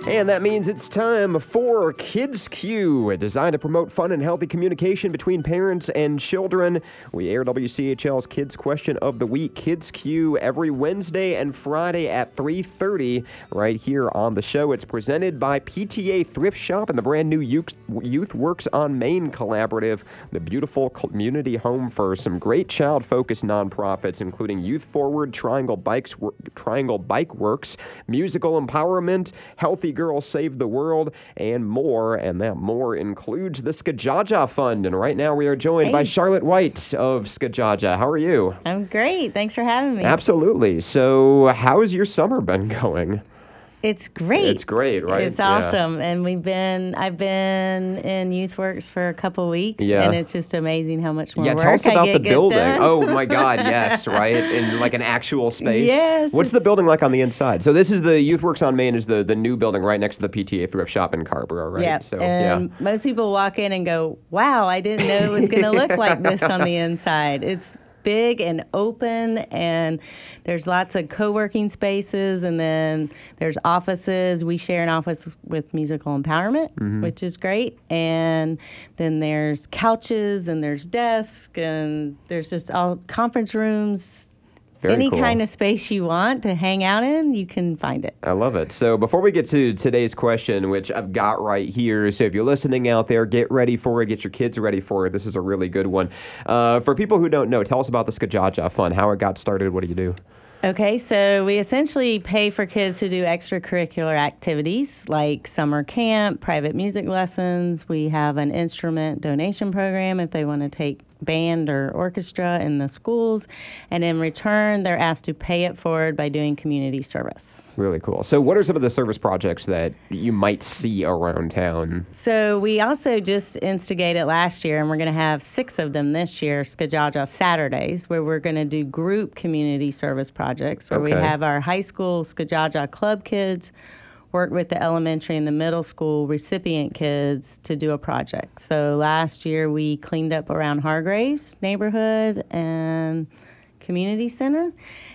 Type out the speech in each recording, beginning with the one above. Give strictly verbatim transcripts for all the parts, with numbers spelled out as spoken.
And that means it's time for Kids Q, designed to promote fun and healthy communication between parents and children. We air W C H L's Kids Question of the Week, Kids Q, every Wednesday and Friday at three thirty right here on the show. It's presented by P T A Thrift Shop and the brand new Youth Youth Works on Main Collaborative, the beautiful community home for some great child-focused nonprofits, including Youth Forward, Triangle Bikes, Triangle Bike Works, Musical Empowerment, Healthy Girls Save the World, and more. And that more includes the Skajaja Fund. And right now we are joined Hey. by Charlotte White of Skajaja. How are you? I'm great. Thanks for having me. Absolutely. So how's your summer been going? It's great. It's great, right? It's Yeah. awesome. And we've been, I've been in YouthWorks for a couple weeks. Yeah. And it's just amazing how much more Yeah, work tell us I about get, the get building. done. Oh my God, yes, right? In like an actual space. Yes, What's the it's- building like on the inside? So this is the Youth Works on Main, is the, the new building right next to the P T A Thrift Shop in Carborough, right? Yeah. So and yeah. most people walk in and go, wow, I didn't know it was going to look like this on the inside. It's big and open, and there's lots of co-working spaces, and then there's offices. We share an office with Musical Empowerment, Mm-hmm. which is great. And then there's couches, and there's desks, and there's just all conference rooms. Very Any cool. kind of space you want to hang out in, you can find it. I love it. So before we get to today's question, which I've got right here, so if you're listening out there, get ready for it, get your kids ready for it. This is a really good one. Uh, for people who don't know, tell us about the Skajaja Fund, how it got started, what do you do? Okay, so we essentially pay for kids to do extracurricular activities like summer camp, private music lessons. We have an instrument donation program if they want to take band or orchestra in the schools. And in return, they're asked to pay it forward by doing community service. Really cool. So what are some of the service projects that you might see around town? So we also just instigated last year, and we're going to have six of them this year, Skajaja Saturdays, where we're going to do group community service projects, where we Okay. have our high school Skajaja club kids work with the elementary and the middle school recipient kids to do a project. So last year we cleaned up around Hargraves neighborhood and community center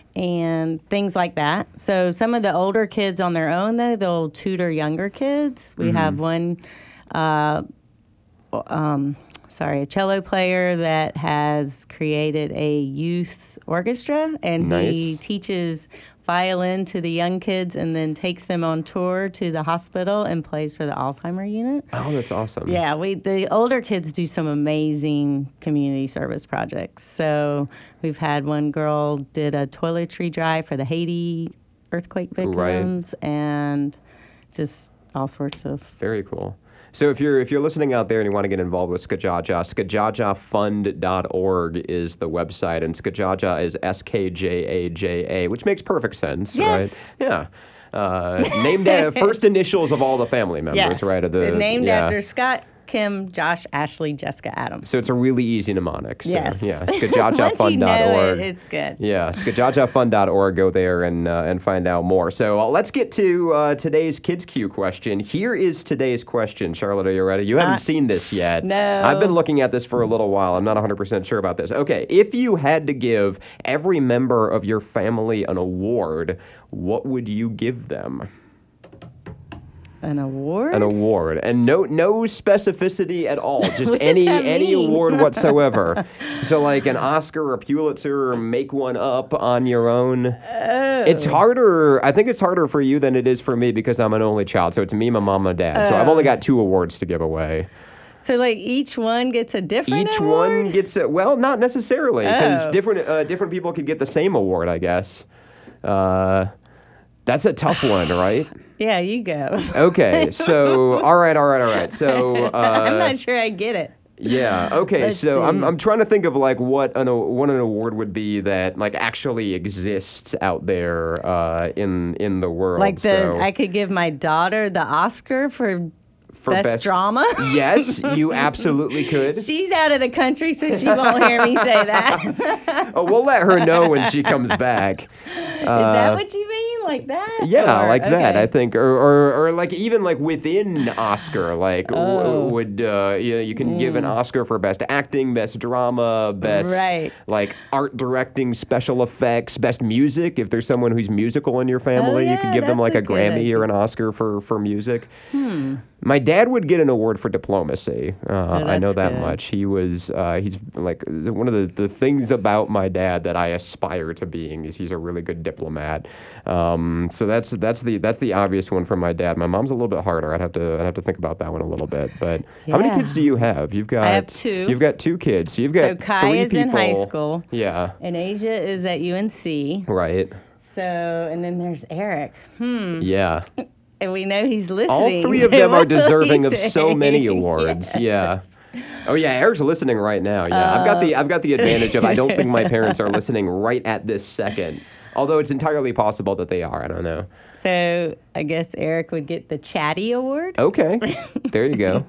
and things like that. So some of the older kids on their own, though, they'll tutor younger kids. We have one, uh, um, sorry, a cello player that has created a youth orchestra, and he Nice. teaches violin to the young kids and then takes them on tour to the hospital and plays for the Alzheimer unit. Oh, that's awesome. Yeah, we the older kids do some amazing community service projects. So we've had one girl did a toiletry drive for the Haiti earthquake victims, and just all sorts of. Very cool. So if you're if you're listening out there and you want to get involved with Skajaja, skajaja fund dot org is the website, and Skajaja is S K J A J A, which makes perfect sense, Yes. right? Yeah. Uh, named uh, first initials of all the family members, Yes, right? Of the, named yeah. after Scott, Kim, Josh, Ashley, Jessica, Adams. So it's a really easy mnemonic. So, Yes. yeah, Once skajaja you fund dot know org. it, it's good. Yeah, skajaja fund dot org. Go there and uh, and find out more. So uh, let's get to uh, today's Kids Q question. Here is today's question. Charlotte, are you ready? You haven't Uh, seen this yet. no. I've been looking at this for a little while. I'm not one hundred percent sure about this. Okay, if you had to give every member of your family an award, what would you give them? An award? An award, and no no specificity at all, just What does any that any mean? award whatsoever. So like an Oscar or Pulitzer, or make one up on your own. Oh. It's harder. I think it's harder for you than it is for me because I'm an only child. So it's me, my mom, my dad. So I've only Oh. got two awards to give away. So like each one gets a different Each award? one gets a, well, not necessarily, because Oh. different uh, different people could get the same award, I guess. Uh, that's a tough one, right? Yeah, you go. Okay, so all right, all right, all right. So uh, I'm not sure I get it. yeah. Okay. Let's so I'm see. I'm trying to think of like what an a- what an award would be that like actually exists out there uh, in in the world. Like the, so, I could give my daughter the Oscar for, for best, drama. Yes, you absolutely could. Is She's out of the country, so she won't hear me say that. Oh, we'll let her know when she comes back. Is that what you mean? like that? Yeah, Or- like that. okay. I think, or, or or like even like within Oscar, like w- Oh. would uh, you know, you can give an Oscar for best acting, best drama, best Right. like art directing, special effects, best music. If there's someone who's musical in your family, you could yeah, give them that's like a a good Grammy or idea. an Oscar for for music. Hmm. My dad would get an award for diplomacy. Uh, I know that's that good. much. He was, uh, he's like, one of the, the things about my dad that I aspire to being is he's a really good diplomat. Um, so that's that's the that's the obvious one from my dad. My mom's a little bit harder. I'd have to I'd have to think about that one a little bit. But how many kids Yeah. do you have? You've got have two. You've got two kids. So you've So got Kai three is people. in high school, Yeah. and Asia is at U N C. Right. So, and then there's Eric. Hmm. Yeah. And we know he's listening. All three of so them are what will he deserving of so many say? awards. Yes. Yeah. Oh yeah, Eric's listening right now. Yeah, I've got the I've got the advantage of I don't think my parents are listening right at this second. Although it's entirely possible that they are. I don't know. So I guess Eric would get the Chatty Award. Okay. There you go.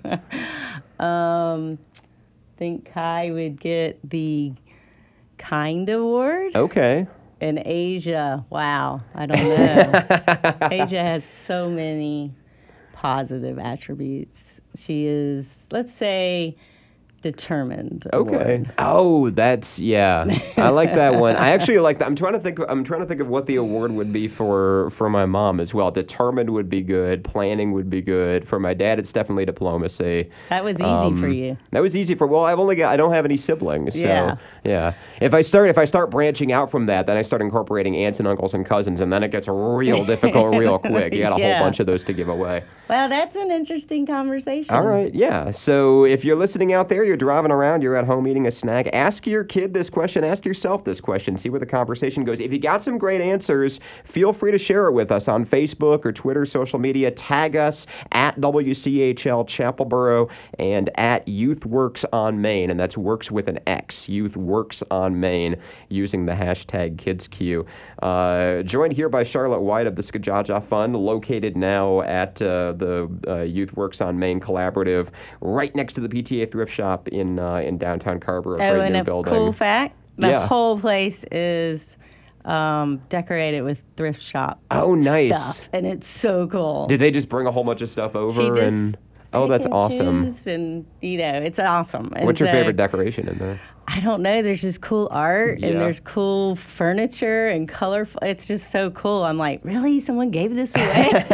Um, I think Kai would get the Kind Award. Okay. And Asia, wow, I don't know. Asia has so many positive attributes. She is, let's say, determined. Okay. award. Oh, that's yeah. I like that one. I actually like that. I'm trying to think. I'm trying to think of what the award would be for for my mom as well. Determined would be good. Planning would be good. For my dad, it's definitely diplomacy. That was easy Um, for you. That was easy for. Well, I've only got. I don't have any siblings. So, Yeah. yeah. If I start if I start branching out from that, then I start incorporating aunts and uncles and cousins, and then it gets real difficult real quick. You got a Yeah. whole bunch of those to give away. Well, that's an interesting conversation. All right, yeah. So if you're listening out there, you're driving around, you're at home eating a snack, ask your kid this question, ask yourself this question, see where the conversation goes. If you got some great answers, feel free to share it with us on Facebook or Twitter, social media. Tag us at W C H L Chapelboro and at YouthWorks on Main, and that's works with an X, YouthWorks on Main, using the hashtag KidsQ. Uh, joined here by Charlotte White of the Skajaja Fund, located now at uh, the uh, YouthWorks on Main Collaborative, right next to the P T A thrift shop in uh, in downtown Carver, a Oh, great and new a building. cool fact, the Yeah. whole place is um, decorated with thrift shop Oh, nice. stuff, and it's so cool. Did they just bring a whole bunch of stuff over? She just and oh, pick that's and awesome. choose, and you know, it's awesome. And What's your so- favorite decoration in there? I don't know. There's just cool art Yeah. and there's cool furniture and colorful. It's just so cool. I'm like, really? Someone gave this away?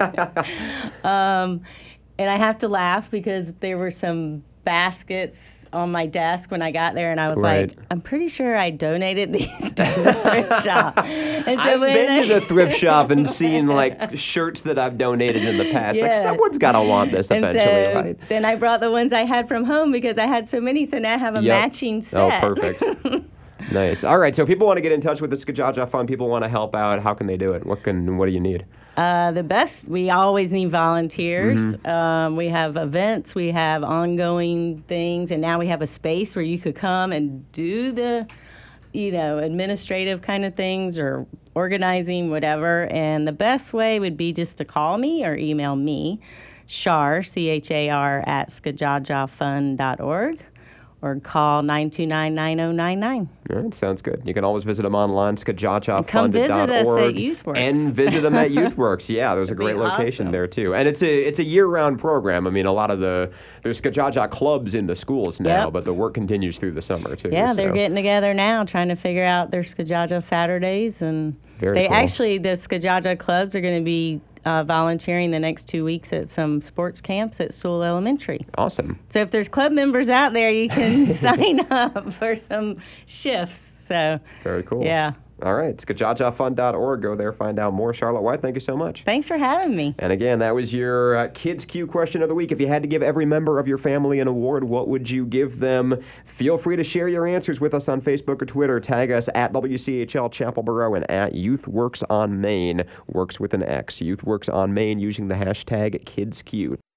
um, and I have to laugh because there were some baskets on my desk when I got there, and I was Right. like, I'm pretty sure I donated these to the thrift shop. And so I've when been I- to the thrift shop and seen like shirts that I've donated in the past. Like Yes. someone's got to want this and eventually, so right? then I brought the ones I had from home because I had so many, so now I have a Yep. matching set. Oh, perfect. Nice. All right. So people want to get in touch with the Skajaja Fund. People want to help out. How can they do it? What can? What do you need? Uh, the best, we always need volunteers. Mm-hmm. Um, we have events, we have ongoing things, and now we have a space where you could come and do the, you know, administrative kind of things or organizing, whatever. And the best way would be just to call me or email me, Char, C H A R, at skajajafund dot org, or call nine two nine, nine oh nine nine. All right, sounds good. You can always visit them online, skajajafund come visit us at dot org, YouthWorks. and visit them at YouthWorks. Yeah, there's a That'd be great location awesome. there too, and it's a it's a year-round program. I mean, a lot of the there's Skajaja clubs in the schools now, Yep. but the work continues through the summer too. Yeah, they're so. getting together now, trying to figure out their Skajaja Saturdays, and Very they cool. actually the Skajaja clubs are going to be uh, volunteering the next two weeks at some sports camps at Sewell Elementary. Awesome. So if there's club members out there, you can sign up for some shifts. So Very cool. yeah, All right, skajajafund dot org. Go there, find out more. Charlotte White, thank you so much. thanks for having me. And again, that was your uh, Kids Q question of the week. If you had to give every member of your family an award, what would you give them? Feel free to share your answers with us on Facebook or Twitter. Tag us at W C H L Chapelboro and at YouthWorks on Main. Works with an X. YouthWorks on Main using the hashtag KidsQ.